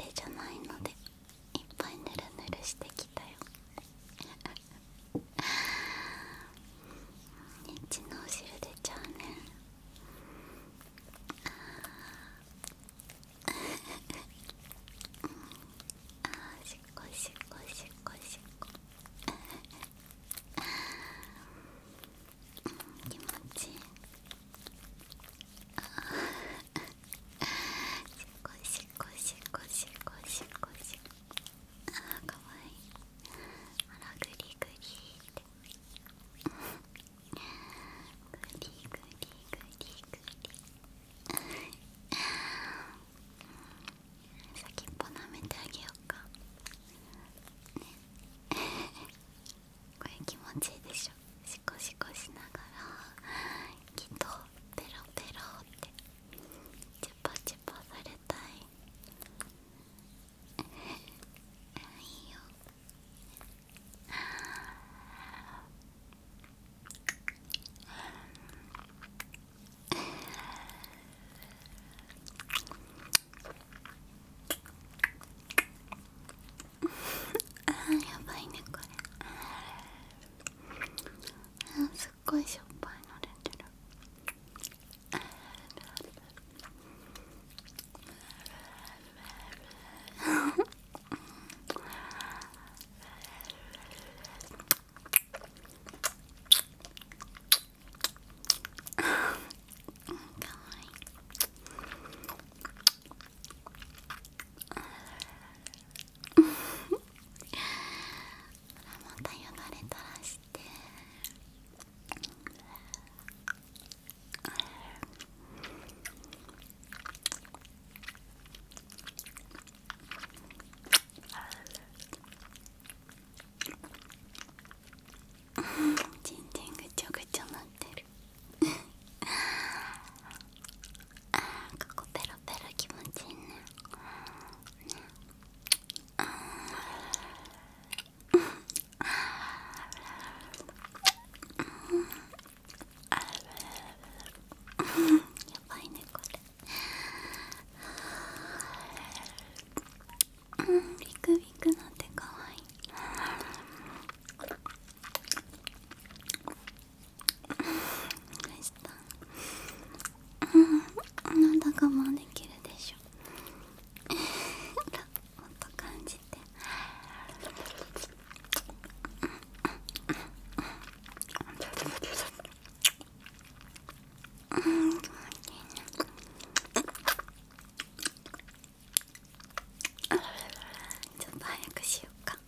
れじゃないのでいっぱいぬるぬるしてきたよ。エッチのお汁出ちゃうね。しっこしっこしっこしっこ気持ちいい。しっこしっこしっこしっこしっこしっこ。かわいい。あらグリグリってグリグリグリグリ先っぽ舐めてあげようかね。これ気持ちいいでしょ。シコシコしながらきっとペロペロってチュパチュパされたい。いいよ。やばいねこれ。すっごいしょっぱいの出てる。かわいい。またよだれ垂らして。ちんちんぐちょぐちょなってる。ここペロペロ気持ちいいね。やばいねこれ。ビクビクなってかわいい。どうした？なんだ我慢できるでしょ。もっと感じて。ちょっと早くしようか。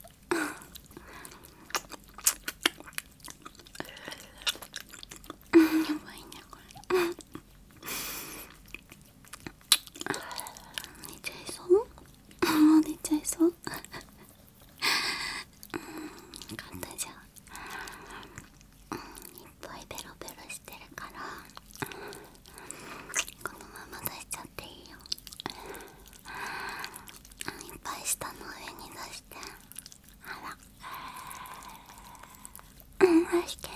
やばいねこれ。寝ちゃいそう？もう寝ちゃいそう？簡単じゃん。いっぱいペロペロしてるからこのまま出しちゃっていいよ。いっぱい舌の上に出して。あら出して。